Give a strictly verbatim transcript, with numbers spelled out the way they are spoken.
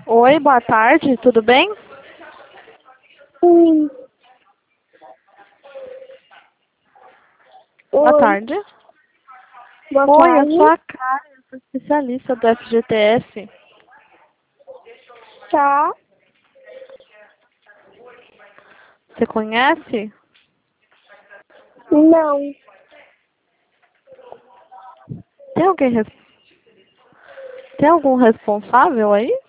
Oi, boa tarde, tudo bem? Sim. Boa Oi, tarde. boa Oi, eu tarde. sou a Karen, eu sou especialista do F G T S. Tá? Você conhece? Não. Tem alguém res... Tem algum responsável aí?